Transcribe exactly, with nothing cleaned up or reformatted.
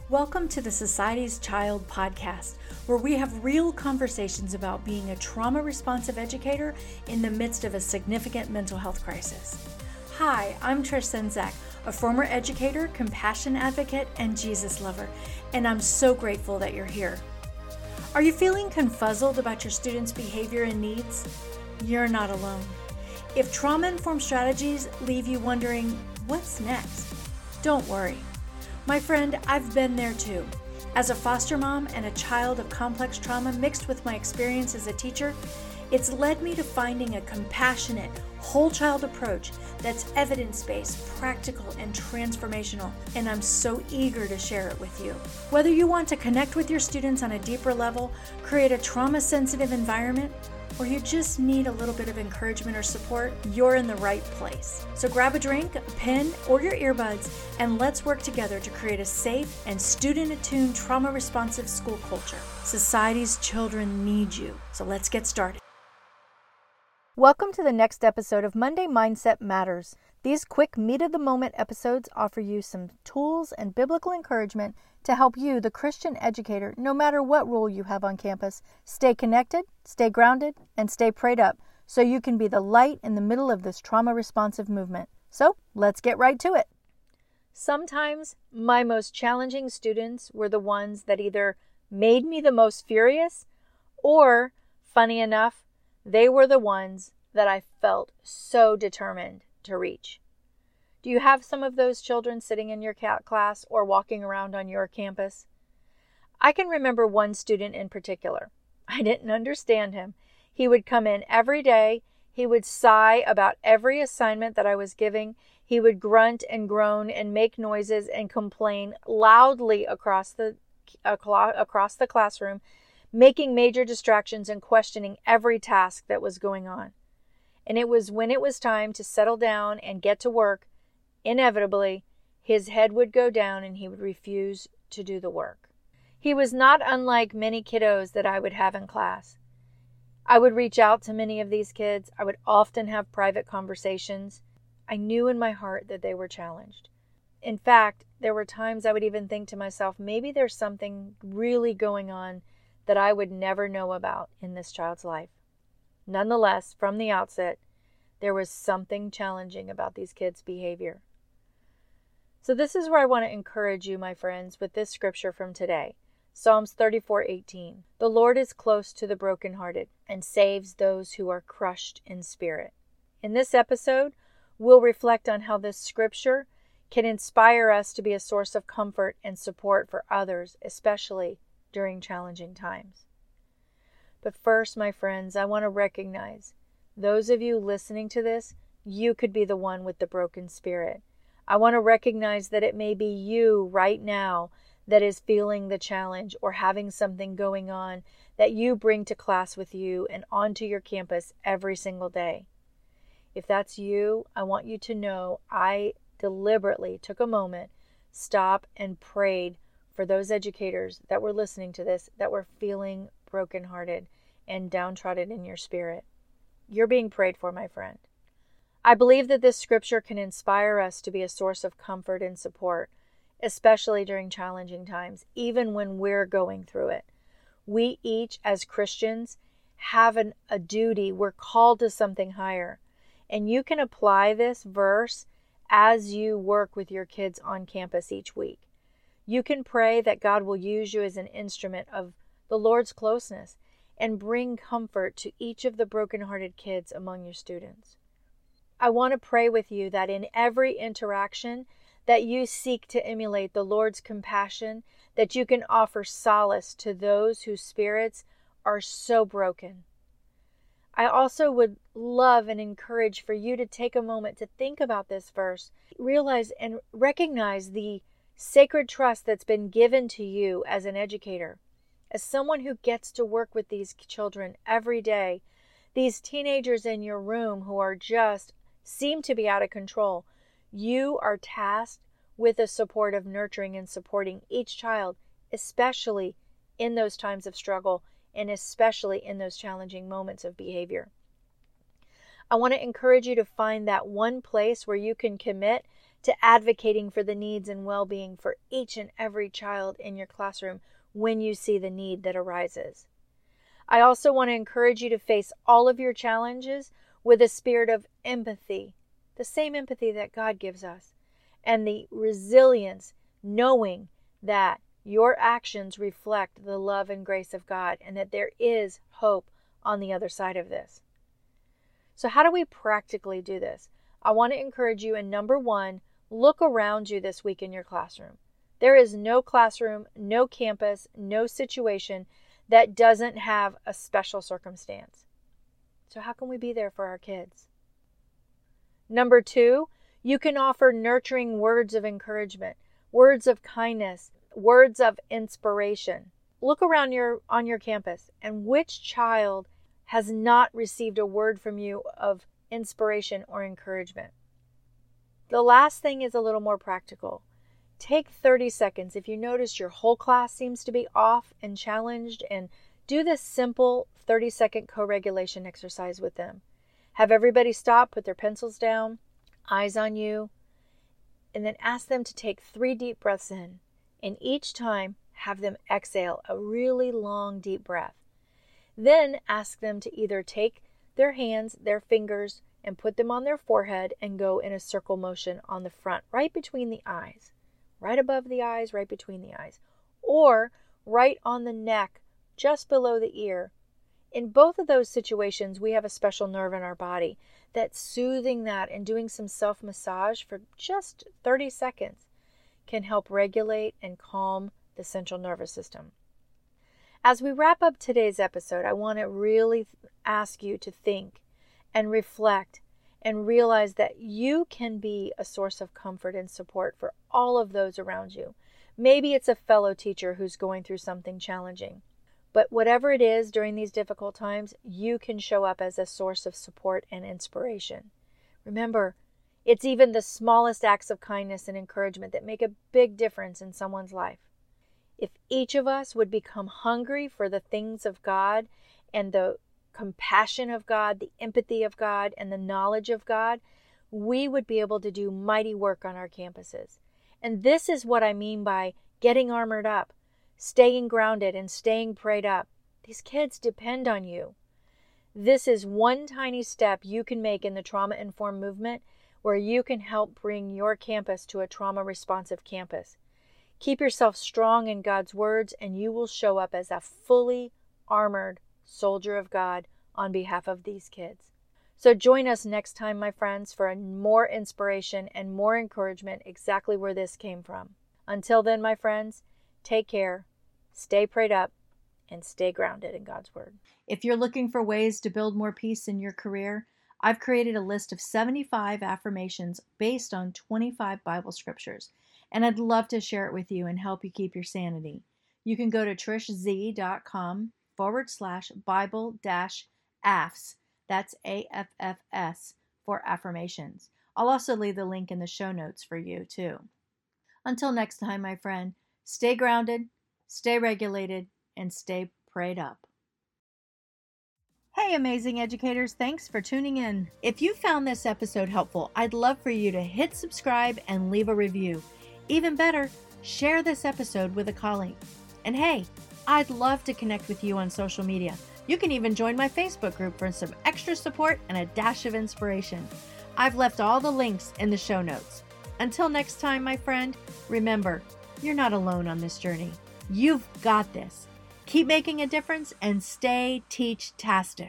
Welcome to the Society's Child podcast, where we have real conversations about being a trauma-responsive educator in the midst of a significant mental health crisis. Hi, I'm Trish Senzak, a former educator, compassion advocate, and Jesus lover, and I'm so grateful that you're here. Are you feeling confuzzled about your students' behavior and needs? You're not alone. If trauma-informed strategies leave you wondering, what's next? Don't worry. My friend, I've been there too. As a foster mom and a child of complex trauma mixed with my experience as a teacher, it's led me to finding a compassionate, whole child approach that's evidence-based, practical, and transformational, and I'm so eager to share it with you. Whether you want to connect with your students on a deeper level, create a trauma-sensitive environment, or you just need a little bit of encouragement or support, you're in the right place. So grab a drink, a pen, or your earbuds, and let's work together to create a safe and student-attuned trauma-responsive school culture. Society's children need you, so let's get started. Welcome to the next episode of Monday Mindset Matters. These quick meet-of-the-moment episodes offer you some tools and biblical encouragement to help you, the Christian educator, no matter what role you have on campus, stay connected, stay grounded, and stay prayed up so you can be the light in the middle of this trauma-responsive movement. So, let's get right to it. Sometimes my most challenging students were the ones that either made me the most furious or, funny enough, they were the ones that I felt so determined to reach. Do you have some of those children sitting in your cat class or walking around on your campus? I can remember one student in particular. I didn't understand him. He would come in every day. He would sigh about every assignment that I was giving. He would grunt and groan and make noises and complain loudly across the across the classroom, making major distractions and questioning every task that was going on. And it was when it was time to settle down and get to work, inevitably, his head would go down and he would refuse to do the work. He was not unlike many kiddos that I would have in class. I would reach out to many of these kids. I would often have private conversations. I knew in my heart that they were challenged. In fact, there were times I would even think to myself, maybe there's something really going on that I would never know about in this child's life. Nonetheless, from the outset, there was something challenging about these kids' behavior. So this is where I want to encourage you, my friends, with this scripture from today. Psalms thirty-four eighteen. The Lord is close to the brokenhearted and saves those who are crushed in spirit. In this episode, we'll reflect on how this scripture can inspire us to be a source of comfort and support for others, especially during challenging times. But first, my friends, I want to recognize those of you listening to this, you could be the one with the broken spirit. I want to recognize that it may be you right now that is feeling the challenge or having something going on that you bring to class with you and onto your campus every single day. If that's you, I want you to know I deliberately took a moment, stopped, and prayed for those educators that were listening to this, that were feeling brokenhearted and downtrodden in your spirit. You're being prayed for, my friend. I believe that this scripture can inspire us to be a source of comfort and support, especially during challenging times, even when we're going through it. We each, as Christians, have an, a duty. We're called to something higher. And you can apply this verse as you work with your kids on campus each week. You can pray that God will use you as an instrument of the Lord's closeness and bring comfort to each of the brokenhearted kids among your students. I want to pray with you that in every interaction that you seek to emulate the Lord's compassion, that you can offer solace to those whose spirits are so broken. I also would love and encourage for you to take a moment to think about this verse, realize and recognize the sacred trust that's been given to you as an educator, as someone who gets to work with these children every day, these teenagers in your room who are just seem to be out of control. You are tasked with the support of nurturing and supporting each child, especially in those times of struggle and especially in those challenging moments of behavior. I want to encourage you to find that one place where you can commit to advocating for the needs and well-being for each and every child in your classroom when you see the need that arises. I also want to encourage you to face all of your challenges with a spirit of empathy, the same empathy that God gives us, and the resilience, knowing that your actions reflect the love and grace of God and that there is hope on the other side of this. So how do we practically do this? I want to encourage you in number one, look around you this week in your classroom. There is no classroom, no campus, no situation that doesn't have a special circumstance. So how can we be there for our kids? Number two, you can offer nurturing words of encouragement, words of kindness, words of inspiration. Look around your on your campus and which child has not received a word from you of inspiration or encouragement. The last thing is a little more practical. Take thirty seconds. If you notice your whole class seems to be off and challenged, and do this simple thirty second co-regulation exercise with them. Have everybody stop, put their pencils down, eyes on you, and then ask them to take three deep breaths in. And each time, have them exhale a really long, deep breath. Then ask them to either take their hands, their fingers, and put them on their forehead and go in a circle motion on the front, right between the eyes. Right above the eyes, right between the eyes. Or right on the neck, just below the ear. In both of those situations, we have a special nerve in our body that's soothing that, and doing some self-massage for just thirty seconds can help regulate and calm the central nervous system. As we wrap up today's episode, I want to really ask you to think and reflect and realize that you can be a source of comfort and support for all of those around you. Maybe it's a fellow teacher who's going through something challenging. But whatever it is during these difficult times, you can show up as a source of support and inspiration. Remember, it's even the smallest acts of kindness and encouragement that make a big difference in someone's life. If each of us would become hungry for the things of God and the compassion of God, the empathy of God, and the knowledge of God, we would be able to do mighty work on our campuses. And this is what I mean by getting armored up, staying grounded, and staying prayed up. These kids depend on you. This is one tiny step you can make in the trauma-informed movement where you can help bring your campus to a trauma-responsive campus. Keep yourself strong in God's words, and you will show up as a fully armored soldier of God on behalf of these kids. So join us next time, my friends, for more inspiration and more encouragement exactly where this came from. Until then, my friends, take care, stay prayed up, and stay grounded in God's Word. If you're looking for ways to build more peace in your career, I've created a list of seventy-five affirmations based on twenty-five Bible scriptures, and I'd love to share it with you and help you keep your sanity. You can go to trishz.com forward slash Bible dash affs. That's A F F S for affirmations. I'll also leave the link in the show notes for you too. Until next time, my friend, stay grounded, stay regulated, and stay prayed up. Hey, amazing educators, thanks for tuning in. If you found this episode helpful, I'd love for you to hit subscribe and leave a review. Even better, share this episode with a colleague. And hey, I'd love to connect with you on social media. You can even join my Facebook group for some extra support and a dash of inspiration. I've left all the links in the show notes. Until next time, my friend, remember, you're not alone on this journey. You've got this. Keep making a difference and stay teach-tastic.